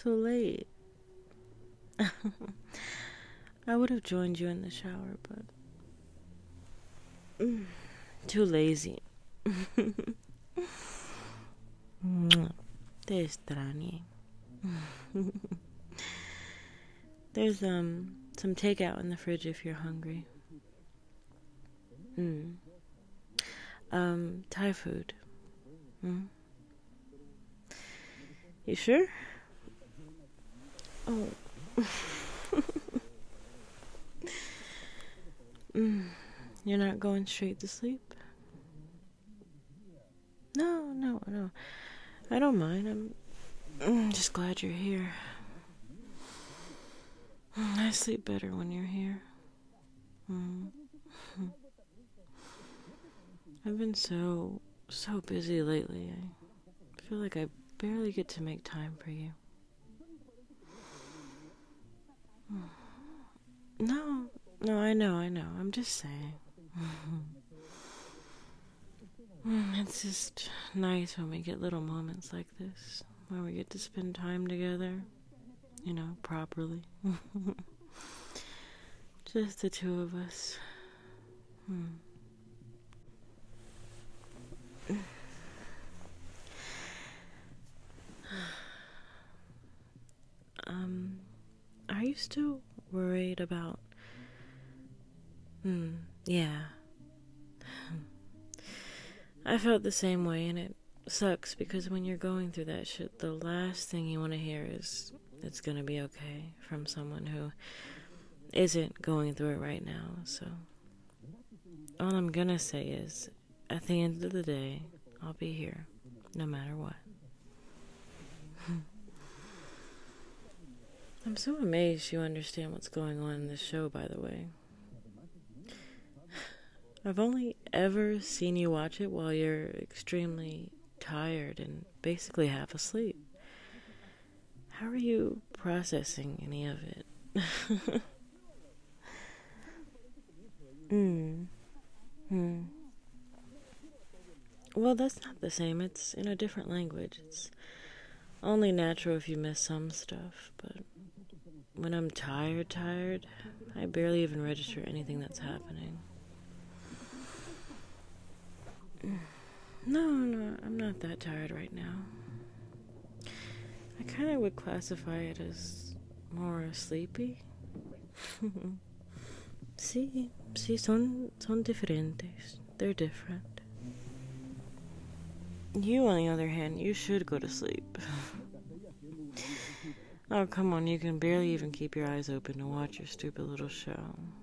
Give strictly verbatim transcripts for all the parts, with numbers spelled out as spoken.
so late? I would have joined you in the shower, but mm, too lazy. Te extrañé. There's um some takeout in the fridge if you're hungry. Mm. Um, Thai food. Mm. You sure? Oh. mm. You're not going straight to sleep? No, no, no. I don't mind. I'm, I'm just glad you're here. I sleep better when you're here. Mm. I've been so, so busy lately. I feel like I barely get to make time for you. No, no, I know, I know. I'm just saying. It's just nice when we get little moments like this, where we get to spend time together, you know, properly. Just the two of us. Hmm. um, are you still worried about... Hmm, yeah. I felt the same way, and it sucks because when you're going through that shit, the last thing you want to hear is it's gonna be okay from someone who isn't going through it right now. So all I'm gonna say is, at the end of the day, I'll be here no matter what. I'm so amazed you understand what's going on in this show, by the way. I've only ever seen you watch it while you're extremely tired and basically half asleep. How are you processing any of it? mm. Hmm. Well, that's not the same. It's in a different language. It's only natural if you miss some stuff, but when I'm tired, tired, I barely even register anything that's happening. No, no, I'm not that tired right now. I kind of would classify it as more sleepy. Sí, sí, son, son diferentes. They're different. You, on the other hand, you should go to sleep. Oh, come on, you can barely even keep your eyes open to watch your stupid little show.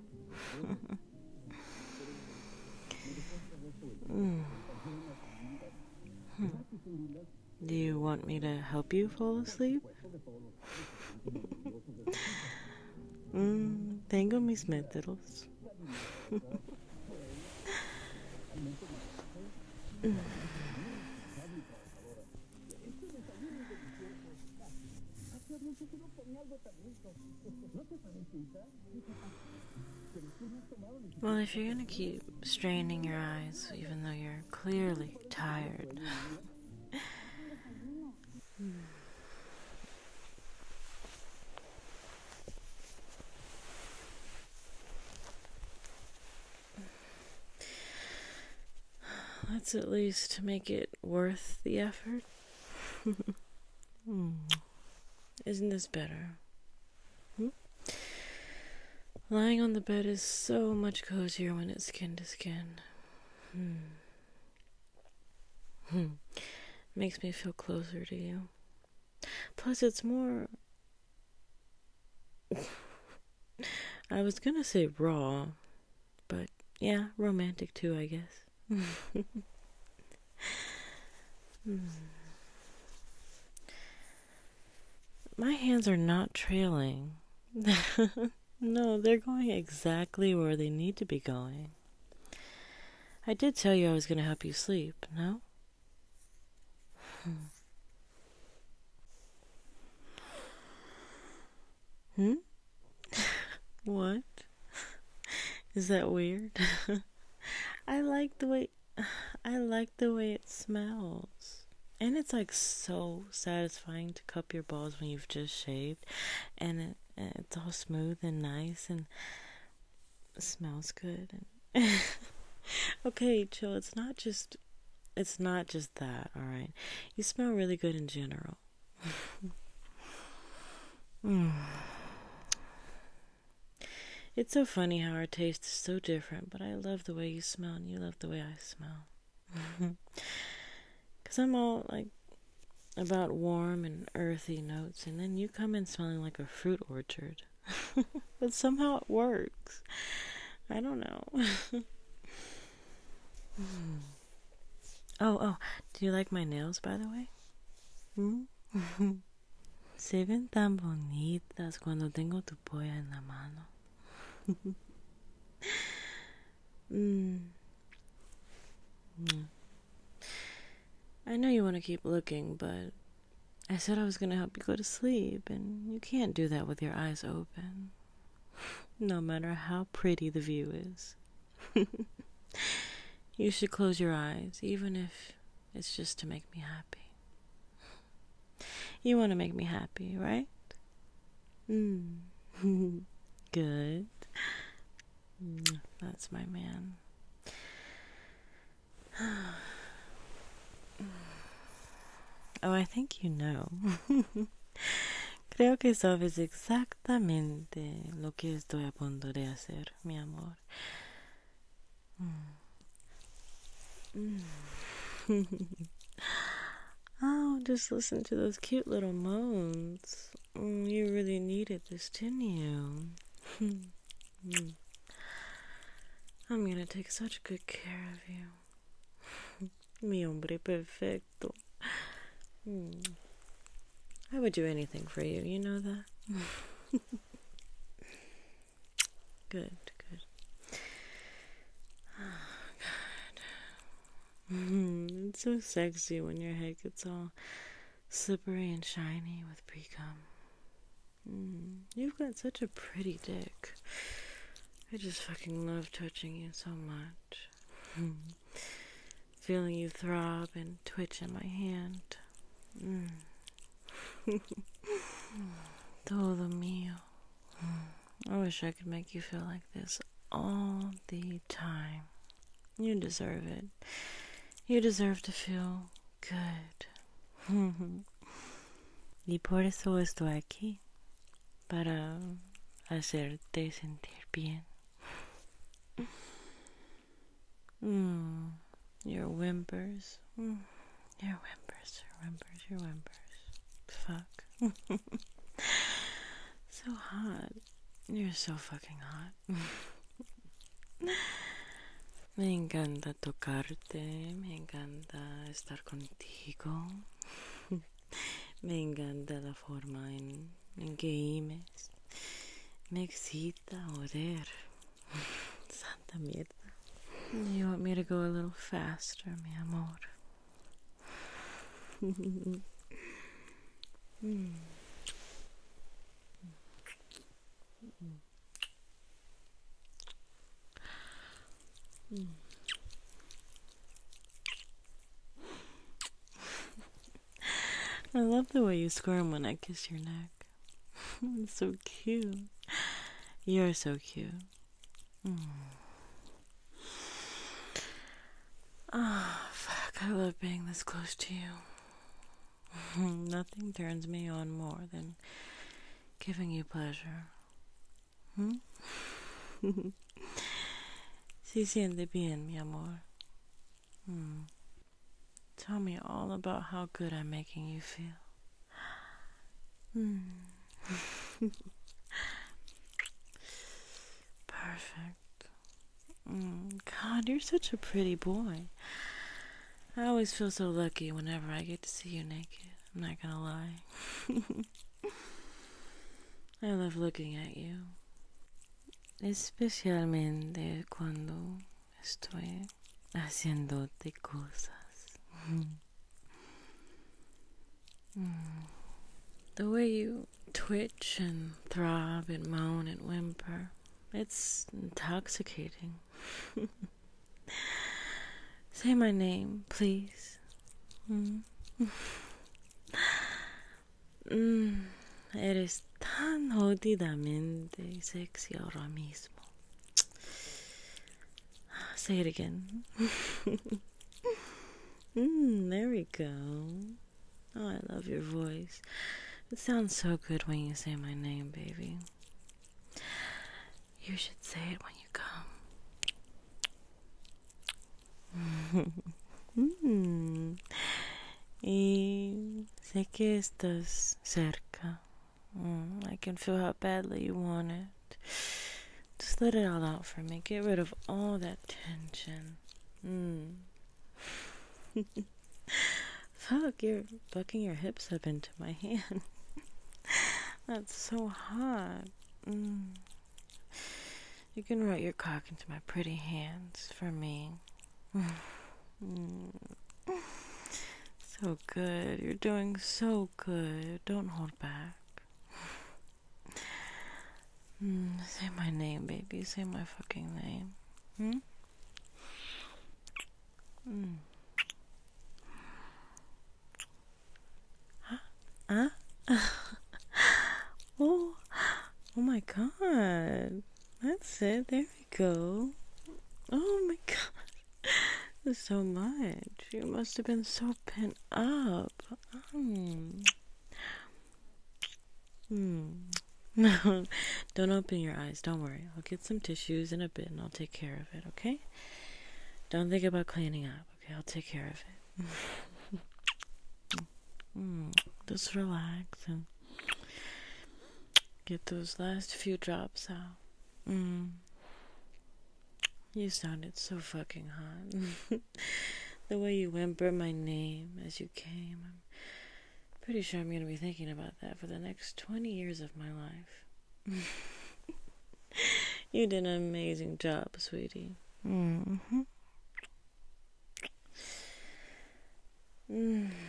mm. hmm. Do you want me to help you fall asleep? mm, tengo mis métodos. Well, if you're gonna keep straining your eyes, even though you're clearly tired, let's at least make it worth the effort. hmm. Isn't this better? Hmm? Lying on the bed is so much cozier when it's skin to skin. Hmm. Hmm. Makes me feel closer to you. Plus, it's more... I was gonna say raw, but yeah, romantic too, I guess. hmm. My hands are not trailing. No, they're going exactly where they need to be going. I did tell you I was going to help you sleep, no? Hmm? What? Is that weird? I like the way I like the way it smells. And it's like so satisfying to cup your balls when you've just shaved, and it, it's all smooth and nice and it smells good. And okay, chill. It's not just it's not just that, all right? You smell really good in general. mm. It's so funny how our taste is so different, but I love the way you smell and you love the way I smell. Because I'm all like about warm and earthy notes, and then you come in smelling like a fruit orchard. But somehow it works. I don't know. mm. Oh, oh, do you like my nails, by the way? Hmm? Se ven tan bonitas cuando tengo tu polla en la mano. mm. Mm. I know you want to keep looking, but I said I was going to help you go to sleep, and you can't do that with your eyes open, no matter how pretty the view is. You should close your eyes, even if it's just to make me happy. You want to make me happy, right? Mm. Good. That's my man. Oh, I think you know. Creo que sabes exactamente lo que estoy a punto de hacer, mi amor. Mm. Mm. Oh, just listen to those cute little moans. Mm, you really needed this, didn't you? mm. I'm gonna take such good care of you. Mi hombre perfecto. Mm. I would do anything for you, you know that? Good, good. Oh, God. Mm, it's so sexy when your head gets all slippery and shiny with pre-cum. Mm, you've got such a pretty dick. I just fucking love touching you so much. Mm. Feeling you throb and twitch in my hand. Mm. Todo mío. Mm. I wish I could make you feel like this all the time. You deserve it. You deserve to feel good. Y por eso estoy aquí. Para hacerte sentir bien. Mm. Your whimpers. Mm. Your whimpers, your whimpers, your whimpers. Fuck. So hot. You're so fucking hot. Me encanta tocarte. Me encanta estar contigo. Me encanta la forma en, en que gimes. Me excita oler. Santa mierda. You want me to go a little faster, mi amor? mm. Mm. Mm. I love the way you squirm when I kiss your neck. It's so cute. You're so cute. Mm. Oh, fuck. I love being this close to you. Nothing turns me on more than giving you pleasure. Hmm? Si siente bien, mi amor. Hmm. Tell me all about how good I'm making you feel. Hmm. Perfect. Mm, God, you're such a pretty boy. I always feel so lucky whenever I get to see you naked. I'm not gonna lie. I love looking at you. Especialmente cuando estoy haciéndote cosas. Mm. The way you twitch and throb and moan and whimper, it's intoxicating. Say my name, please. Mm. Mm, eres tan jodidamente sexy ahora mismo. Say it again. Mm, there we go. Oh, I love your voice. It sounds so good when you say my name, baby. You should say it when you come. Mm. Y sé que estás cerca. Mm, I can feel how badly you want it. Just let it all out for me. Get rid of all that tension. Mm. Fuck, you're fucking your hips up into my hand. That's so hot. Mm. You can rub your cock into my pretty hands for me. Mm. So good. You're doing so good. Don't hold back. Mm. Say my name, baby. Say my fucking name. Hmm? Mm. Huh? Oh, oh my god. That's it. There we go. Oh my god. There's so much. You must have been so pent up. Mm. Mm. No, don't open your eyes. Don't worry. I'll get some tissues in a bit and I'll take care of it, okay? Don't think about cleaning up, okay? I'll take care of it. Mm. Just relax and get those last few drops out. Mm. You sounded so fucking hot. The way you whimpered my name as you came. I'm pretty sure I'm gonna be thinking about that for the next twenty years of my life. You did an amazing job, sweetie. Mm-hmm. Mm-hmm.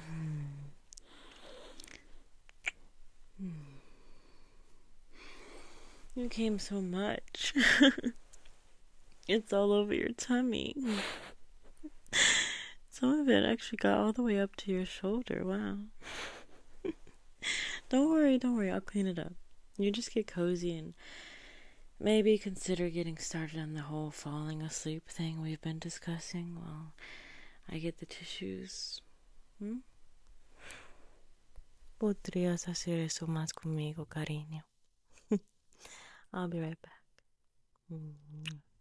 You came so much. It's all over your tummy. Some of it actually got all the way up to your shoulder. Wow. Don't worry, don't worry. I'll clean it up. You just get cozy and maybe consider getting started on the whole falling asleep thing we've been discussing while I get the tissues. Hmm? Podrías hacer eso más conmigo, cariño. I'll be right back. Mm-hmm.